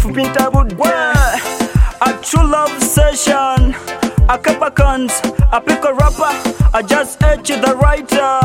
Pinta wood. A true love session. A couple cons. I pick a rapper. I just hate you, the writer.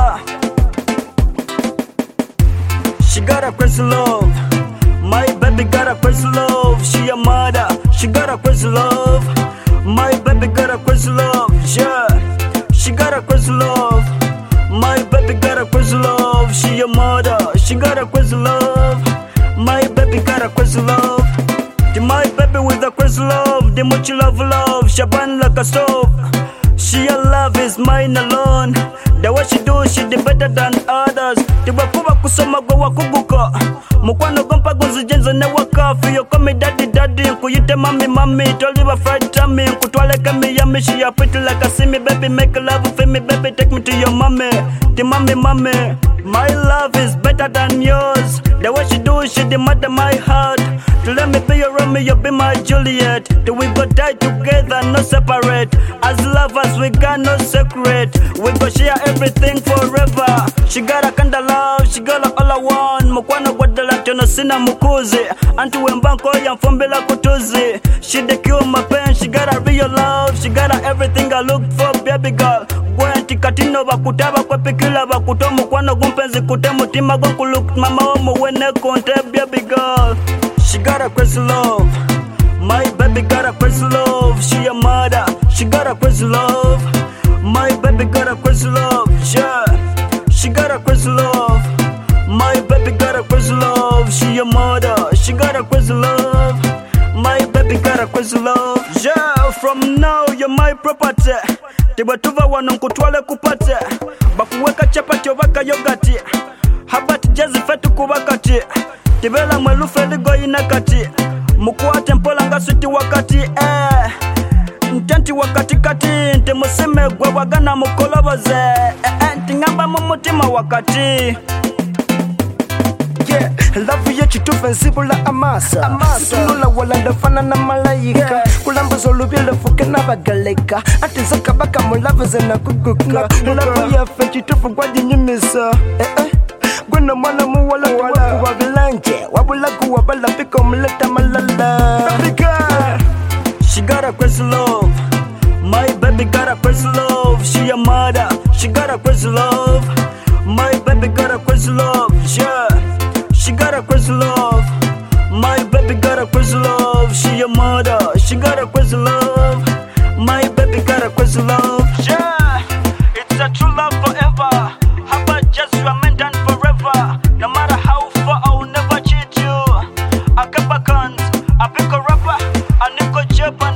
She got a crazy love. My baby got a crazy love. She a mother. She got a crazy love. My baby got a crazy love. Yeah. She got a crazy love. My baby got a crazy love. She a mother. She got a crazy love. My baby got a crazy love. My baby with a crazy love. The much love, she burn like a stove. She a love is mine alone. The way she do, she the better than others. Tibakuba kusoma gwa wakuguka. Mukwano gompa gunzi jenzo ne wakafi. Yo call me daddy daddy. Nkuyite mami mami. Toliva fried tummy. Nkutwale kami yummy. She a pretty like a see me baby. Make love for me baby. Take me to your mommy. The mommy. My love is better than yours. The way she do, she the mother my heart. To let me be your Romeo, you be my Juliet. Till we go die together, no separate. As lovers, we got no secret. We go share everything forever. She got a kind of love, she got all I want. Mukwana wadala tena sina mukuzi. Anti wembanko ya mfombela kutuzi. She the cure my pain, she got a real love. She got everything I look for, baby girl. Gwanti katino bakutaba kwa pikila bakuto mukwano gumpenzi kute mutima gonkuluk mama omo wene konte baby girl. She got a crazy love. My baby got a crazy love. She a mother. She got a crazy love. My baby got a crazy love. Yeah. She got a crazy love. My baby got a crazy love. She a mother. She got a crazy love. My baby got a crazy love. Yeah. From now you're my property. Tibatuva wanankutwale kupate. Bakuweka chapati obaka yogati. Habati jazi fetu kubakati. Tibela mwelufe ligo inakati. Mukuate mpola nga switi wakati Ntanti wakati kati. Nti musime gwe wagana mukoloboze Nti ngamba mumutima wakati. Yeah, love ye chitufe nsibula amasa Tunula wala ndafana na malaika Kulambuzo lubile fuke na bagaleka Ati zaka baka mulavu zena kukuka Love ye fe chitufe kwa jinyimisa Gwena mwana muwala tuwaku wavilanje Wabula kuwabala piko mleta malala She got a crazy love. My baby got a crazy love. She a mother. She got a crazy love. My baby got a crazy love. Yeah. She got a crazy love. My baby got a crazy love. She a mother. She got a crazy love. My baby got a crazy love. Yeah. It's a true love forever. How about just you are meant and forever. No matter how far, I will never cheat you. I keep a guns. I pick a rapper. I nickel chip and